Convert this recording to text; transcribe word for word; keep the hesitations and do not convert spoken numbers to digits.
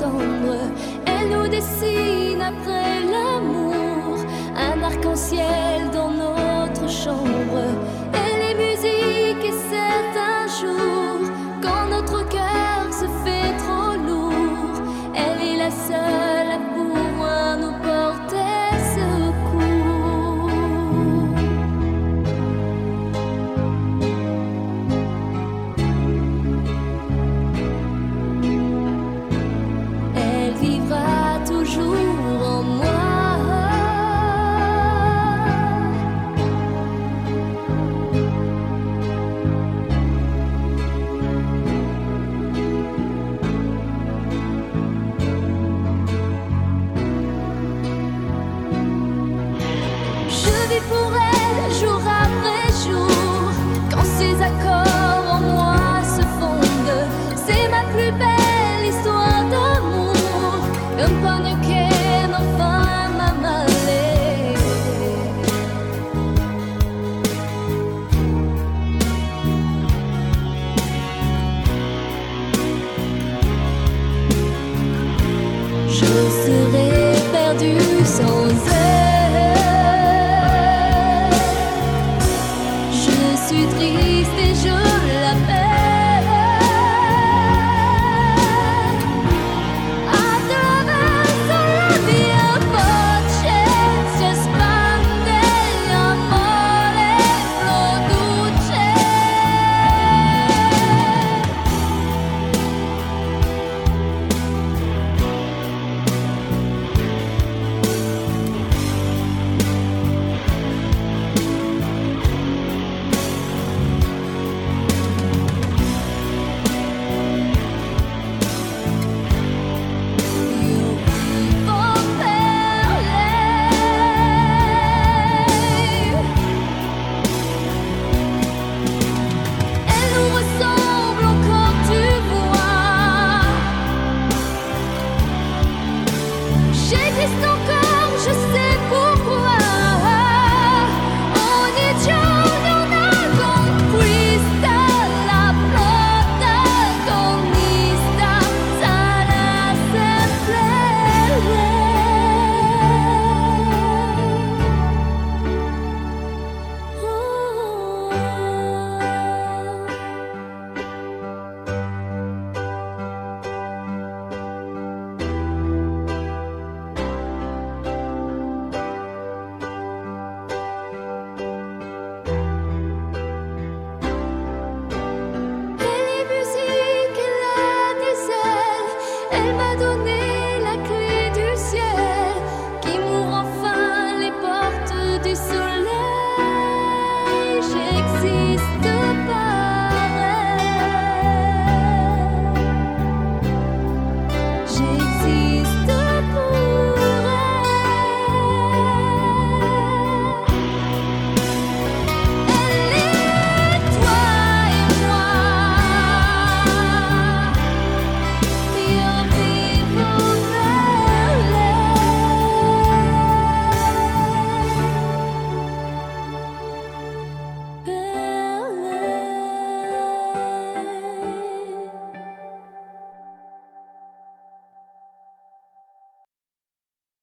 tendre. Elle nous dessine après l'amour un arc-en-ciel dans notre chambre. Elle est musique et certains jours, quand notre cœur se fait trop lourd, elle est la seule à pouvoir nous porter secours. Elle vivra toujours en moi. Je vis pour elle jour après jour, quand ses accords en moi se fondent. C'est ma plus belle histoire d'amour, comme Ponneken enfin m'a malé. Je serais perdue sans elle. Je suis triste.